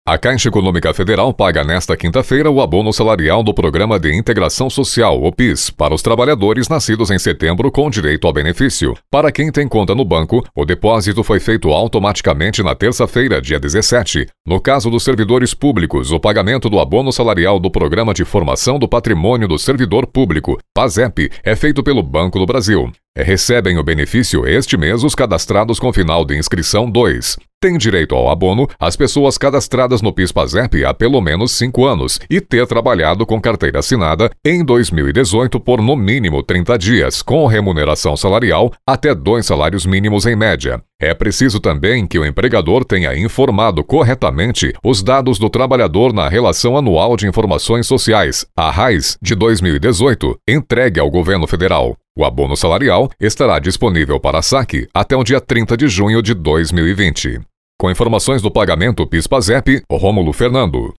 A Caixa Econômica Federal paga nesta quinta-feira o abono salarial do Programa de Integração Social, o PIS, para os trabalhadores nascidos em setembro com direito ao benefício. Para quem tem conta no banco, o depósito foi feito automaticamente na terça-feira, dia 17. No caso dos servidores públicos, o pagamento do abono salarial do Programa de Formação do Patrimônio do Servidor Público, PASEP, é feito pelo Banco do Brasil. Recebem o benefício este mês os cadastrados com final de inscrição 2. Tem direito ao abono as pessoas cadastradas no PIS/PASEP há pelo menos 5 anos e ter trabalhado com carteira assinada em 2018 por no mínimo 30 dias, com remuneração salarial até 2 salários mínimos em média. É preciso também que o empregador tenha informado corretamente os dados do trabalhador na Relação Anual de Informações Sociais, a RAIS, de 2018, entregue ao governo federal. O abono salarial estará disponível para saque até o dia 30 de junho de 2020. Com informações do pagamento PIS/PASEP, Rômulo Fernando.